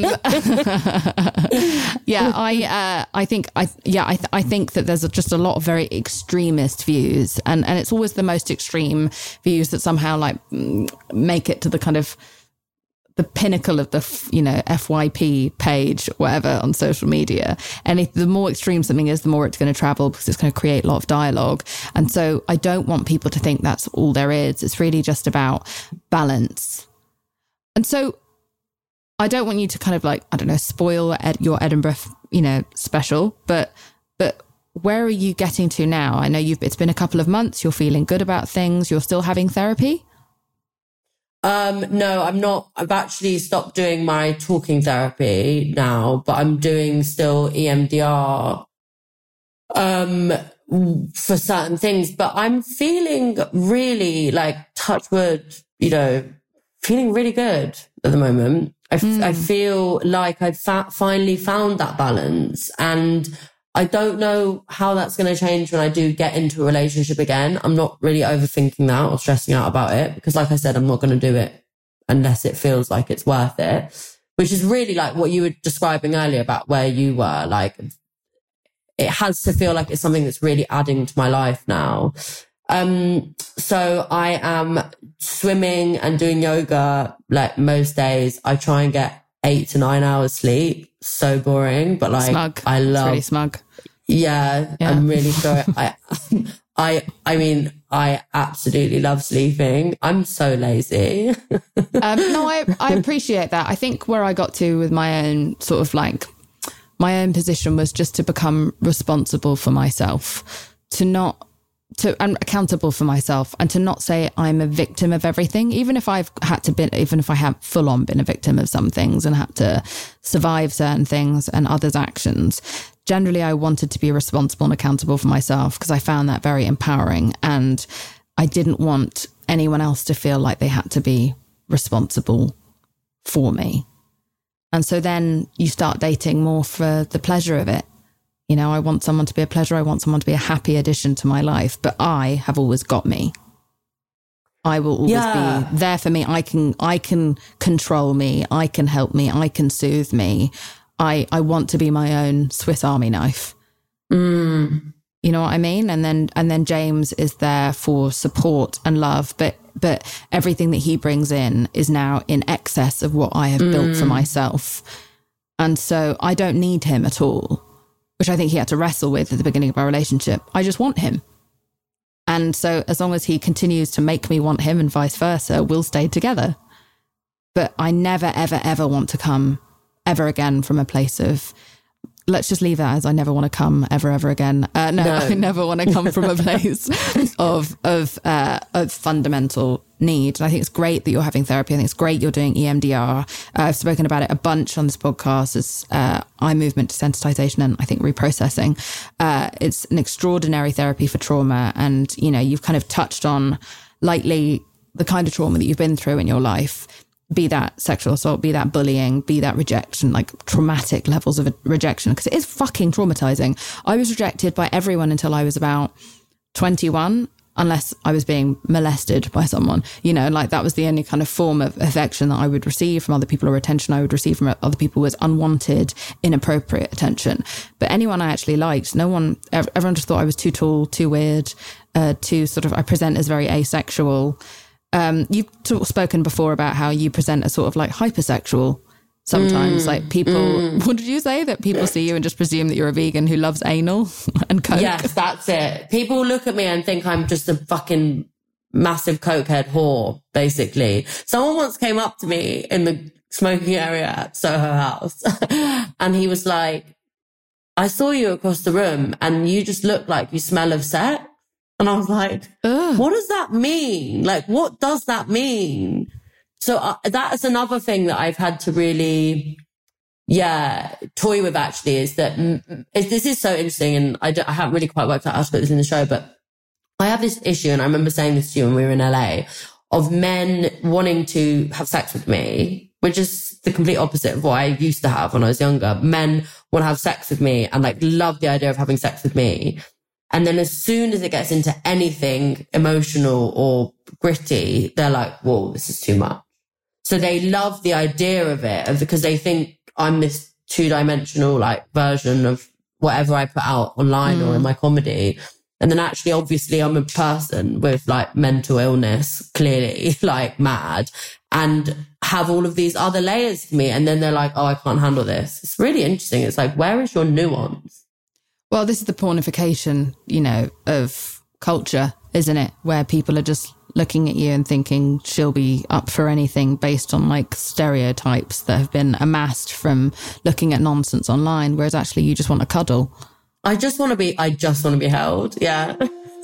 yeah, I uh, I think I yeah I th- I think that there's just a lot of very extremist views, and and it's always the most extreme views that somehow like make it to the kind of the pinnacle of the, you know, F Y P page, whatever, on social media. And if, the more extreme something is, the more it's going to travel because it's going to create a lot of dialogue. And so I don't want people to think that's all there is. It's really just about balance. And so I don't want you to kind of like, I don't know, spoil ed- your Edinburgh, you know, special, but, but where are you getting to now? I know you've, it's been a couple of months. You're feeling good about things. You're still having therapy? Um, no, I'm not. I've actually stopped doing my talking therapy now, but I'm doing still E M D R, um, for certain things, but I'm feeling really like, touch wood, you know, feeling really good at the moment. I, f- Mm. I feel like I've fa- finally found that balance, and I don't know how that's going to change when I do get into a relationship again. I'm not really overthinking that or stressing out about it because, like I said, I'm not going to do it unless it feels like it's worth it, which is really like what you were describing earlier about where you were. Like, it has to feel like it's something that's really adding to my life now. Um, so I am swimming and doing yoga like most days. I try and get eight to nine hours sleep. So boring, but like Smug. I love. It's really smug. Yeah, Yeah. I'm really sorry. I, I, I mean, I absolutely love sleeping. I'm so lazy. Um, no, I, I appreciate that. I think where I got to with my own sort of like, my own position was just to become responsible for myself, to not, to, and accountable for myself, and to not say I'm a victim of everything, even if I've had to be, even if I have full on been a victim of some things and had to survive certain things and others' actions. Generally, I wanted to be responsible and accountable for myself because I found that very empowering, and I didn't want anyone else to feel like they had to be responsible for me. And so then you start dating more for the pleasure of it. You know, I want someone to be a pleasure. I want someone to be a happy addition to my life, but I have always got me. I will always Yeah. be there for me. I can, I can control me. I can help me. I can soothe me. I, I want to be my own Swiss Army knife. Mm. You know what I mean? And then, and then James is there for support and love, but, but everything that he brings in is now in excess of what I have mm. built for myself. And so I don't need him at all, which I think he had to wrestle with at the beginning of our relationship. I just want him. And so as long as he continues to make me want him and vice versa, we'll stay together. But I never, ever, ever want to come ever again from a place of, let's just leave that as I never want to come ever, ever again. Uh, no, no, I never want to come from a place of, of, uh, of fundamental need. I think it's great that you're having therapy. I think it's great you're doing E M D R. Uh, I've spoken about it a bunch on this podcast as uh, eye movement desensitization and I think reprocessing. Uh, it's an extraordinary therapy for trauma. And, you know, you've kind of touched on lightly the kind of trauma that you've been through in your life. Be that sexual assault, be that bullying, be that rejection, like traumatic levels of rejection, because it is fucking traumatizing. I was rejected by everyone until I was about twenty-one, unless I was being molested by someone, you know, like that was the only kind of form of affection that I would receive from other people, or attention I would receive from other people was unwanted, inappropriate attention. But anyone I actually liked, no one, everyone just thought I was too tall, too weird, uh, too sort of, I present as very asexual. Um, you've t- spoken before about how you present as sort of like hypersexual sometimes. Mm, like people, mm. what did you say? That people see you and just presume that you're a vegan who loves anal and coke? Yes, that's it. People look at me and think I'm just a fucking massive cokehead whore, basically. Someone once came up to me in the smoking area at Soho House and he was like, I saw you across the room and you just look like you smell of sex. And I was like, Ugh. What does that mean? Like, what does that mean? So uh, that is another thing that I've had to really, yeah, toy with actually is that mm, is, this is so interesting. And I, I haven't really quite worked out how to put this in the show, but I have this issue. And I remember saying this to you when we were in L A of men wanting to have sex with me, which is the complete opposite of what I used to have when I was younger. Men want to have sex with me and like love the idea of having sex with me. And then as soon as it gets into anything emotional or gritty, they're like, whoa, this is too much. So they love the idea of it because they think I'm this two-dimensional like version of whatever I put out online mm. or in my comedy. And then actually, obviously, I'm a person with like mental illness, clearly like mad, and have all of these other layers to me. And then they're like, oh, I can't handle this. It's really interesting. It's like, where is your nuance? Well, this is the pornification, you know, of culture, isn't it? Where people are just looking at you and thinking she'll be up for anything based on like stereotypes that have been amassed from looking at nonsense online, whereas actually you just want to cuddle. I just want to be, I just want to be held. Yeah.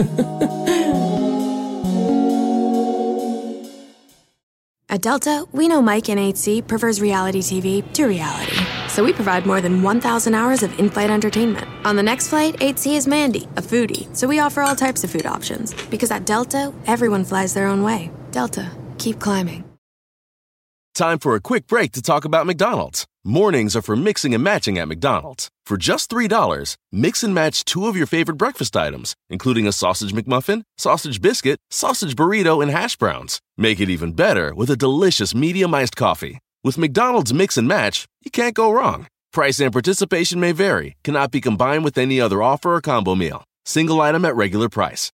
At Delta, we know Mike in eight C prefers reality T V to reality. So we provide more than one thousand hours of in-flight entertainment. On the next flight, eight C is Mandy, a foodie. So we offer all types of food options. Because at Delta, everyone flies their own way. Delta, keep climbing. Time for a quick break to talk about McDonald's. Mornings are for mixing and matching at McDonald's. For just three dollars, mix and match two of your favorite breakfast items, including a sausage McMuffin, sausage biscuit, sausage burrito, and hash browns. Make it even better with a delicious medium iced coffee. With McDonald's Mix and Match, you can't go wrong. Price and participation may vary. Cannot be combined with any other offer or combo meal. Single item at regular price.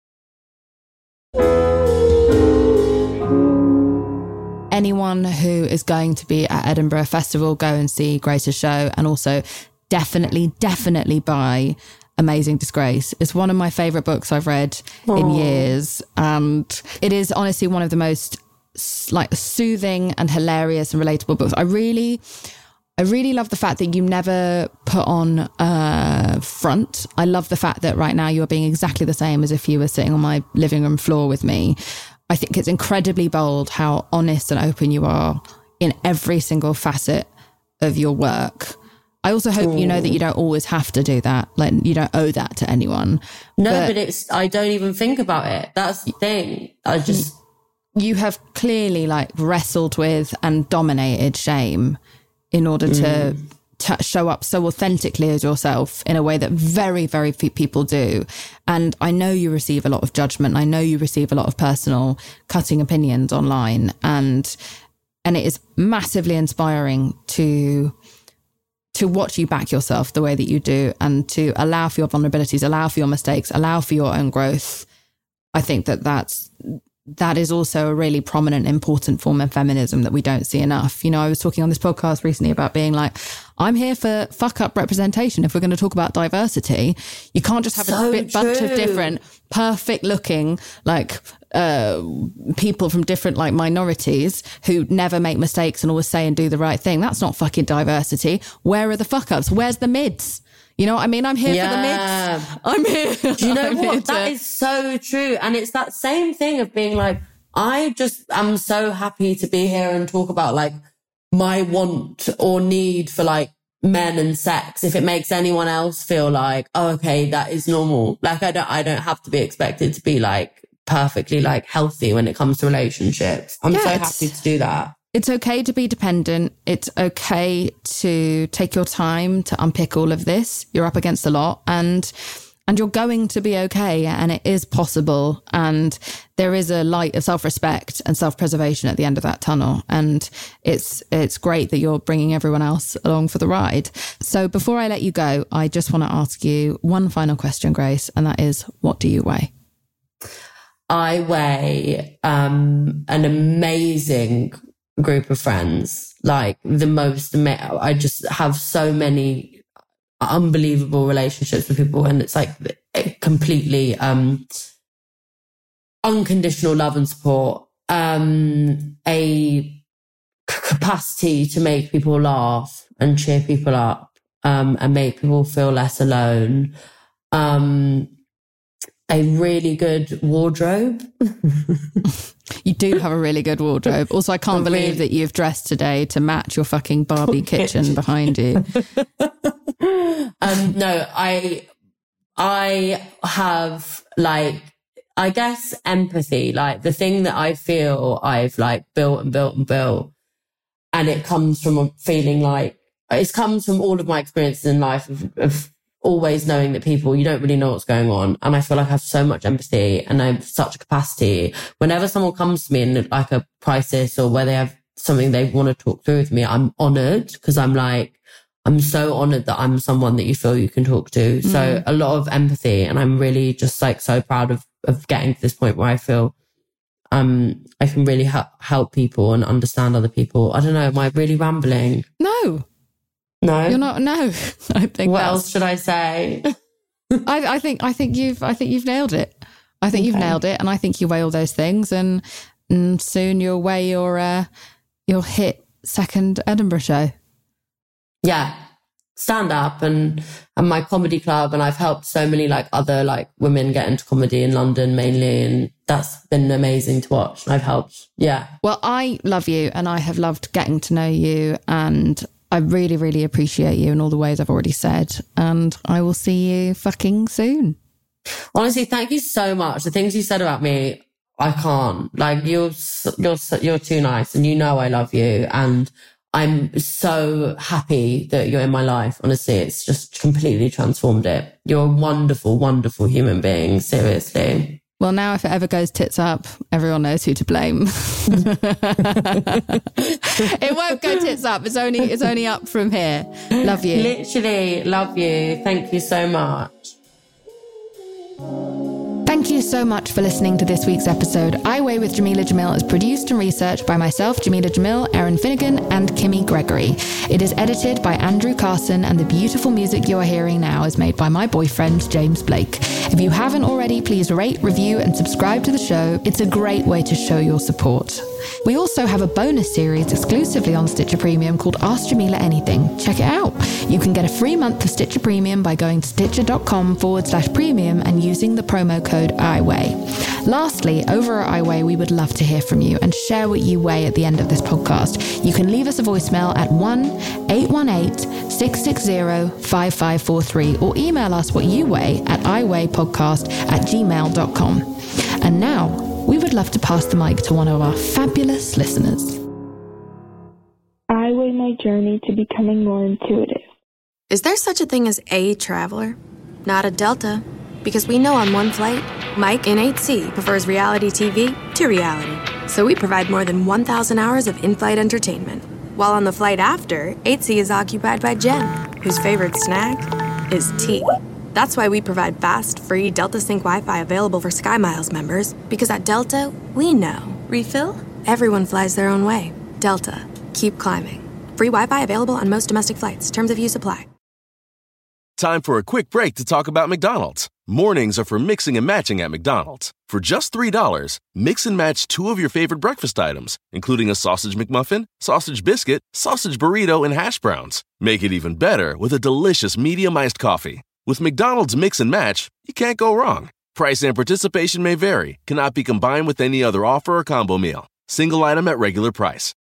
Anyone who is going to be at Edinburgh Festival, go and see Grace's show, and also definitely, definitely buy Amazing Disgrace. It's one of my favourite books I've read Aww. in years. And it is honestly one of the most like soothing and hilarious and relatable books. I really... I really love the fact that you never put on a front. I love the fact that right now you're being exactly the same as if you were sitting on my living room floor with me. I think it's incredibly bold how honest and open you are in every single facet of your work. I also hope Ooh. you know that you don't always have to do that. Like, you don't owe that to anyone. No, but, but it's, I don't even think about it. That's the thing. I just... You have clearly like wrestled with and dominated shame in order to, mm. to show up so authentically as yourself in a way that very, very few people do. And I know you receive a lot of judgment. I know you receive a lot of personal cutting opinions online. And and it is massively inspiring to to watch you back yourself the way that you do and to allow for your vulnerabilities, allow for your mistakes, allow for your own growth. I think that that's... that is also a really prominent, important form of feminism that we don't see enough. You know, I was talking on this podcast recently about being like, I'm here for fuck up representation. If we're going to talk about diversity, you can't just have so a bit, bunch of different perfect looking, like, uh, people from different like minorities who never make mistakes and always say and do the right thing. That's not fucking diversity. Where are the fuck ups? Where's the mids? You know what I mean? I'm here yeah. for the mids. I'm here. Do you know I'm what? That to... is so true. And it's that same thing of being like, I just am so happy to be here and talk about like my want or need for like men and sex. If it makes anyone else feel like, oh, okay, that is normal. Like I don't, I don't have to be expected to be like perfectly like healthy when it comes to relationships. I'm yeah, so happy to do that. It's okay to be dependent. It's okay to take your time to unpick all of this. You're up against a lot and and you're going to be okay, and it is possible. And there is a light of self-respect and self-preservation at the end of that tunnel. And it's it's great that you're bringing everyone else along for the ride. So before I let you go, I just want to ask you one final question, Grace, and that is, what do you weigh? I weigh um, an amazing group of friends, like the most ama- I just have so many unbelievable relationships with people, and it's like completely um unconditional love and support, um a capacity to make people laugh and cheer people up, um and make people feel less alone, um a really good wardrobe. You do have a really good wardrobe. Also, I can't believe really... that you've dressed today to match your fucking Barbie kitchen behind you. um, no, I, I have like, I guess empathy, like the thing that I feel I've like built and built and built. And it comes from a feeling like, it comes from all of my experiences in life of, of always knowing that people, you don't really know what's going on. And I feel like I have so much empathy and I have such a capacity. Whenever someone comes to me in like a crisis or where they have something they want to talk through with me, I'm honoured, because I'm like, I'm so honoured that I'm someone that you feel you can talk to. Mm. So a lot of empathy. And I'm really just like so proud of, of getting to this point where I feel um, I can really help, help people and understand other people. I don't know. Am I really rambling? No. No, you're not. No, I think. What else should I say? I, I think. I think you've. I think you've nailed it. I think okay. you've nailed it, and I think you weigh all those things, and, and soon you'll weigh your uh, your hit second Edinburgh show. Yeah, stand up and and my comedy club, and I've helped so many like other like women get into comedy in London mainly, and that's been amazing to watch. I've helped. Yeah. Well, I love you, and I have loved getting to know you, and I really, really appreciate you in all the ways I've already said. And I will see you fucking soon. Honestly, thank you so much. The things you said about me, I can't. Like, you're, you're, you're too nice, and you know I love you. And I'm so happy that you're in my life. Honestly, it's just completely transformed it. You're a wonderful, wonderful human being. Seriously. Well, now if it ever goes tits up, everyone knows who to blame. It won't go tits up. It's only, it's only up from here. Love you. Literally love you. Thank you so much. Thank you so much for listening to this week's episode. I Weigh with Jameela Jamil is produced and researched by myself, Jameela Jamil, Erin Finnegan, and Kimmy Gregory. It is edited by Andrew Carson, and the beautiful music you are hearing now is made by my boyfriend, James Blake. If you haven't already, please rate, review, and subscribe to the show. It's a great way to show your support. We also have a bonus series exclusively on Stitcher Premium called Ask Jameela Anything. Check it out. You can get a free month of Stitcher Premium by going to stitcher.com forward slash premium and using the promo code iWeigh. Lastly, over at iWeigh, we would love to hear from you and share what you weigh at the end of this podcast. You can leave us a voicemail at one eight one eight, six six zero, five five four three or email us what you weigh at iweighpodcast at gmail dot com. And now, we would love to pass the mic to one of our fabulous listeners. I weigh my journey to becoming more intuitive. Is there such a thing as a traveler? Not a Delta. Because we know on one flight, Mike in eight C prefers reality T V to reality. So we provide more than one thousand hours of in-flight entertainment. While on the flight after, eight C is occupied by Jen, whose favorite snack is tea. That's why we provide fast, free Delta Sync Wi-Fi available for SkyMiles members, because at Delta, we know. Refill? Everyone flies their own way. Delta. Keep climbing. Free Wi-Fi available on most domestic flights. Terms of use apply. Time for a quick break to talk about McDonald's. Mornings are for mixing and matching at McDonald's. For just three dollars, mix and match two of your favorite breakfast items, including a sausage McMuffin, sausage biscuit, sausage burrito, and hash browns. Make it even better with a delicious medium iced coffee. With McDonald's Mix and Match, you can't go wrong. Price and participation may vary. Cannot be combined with any other offer or combo meal. Single item at regular price.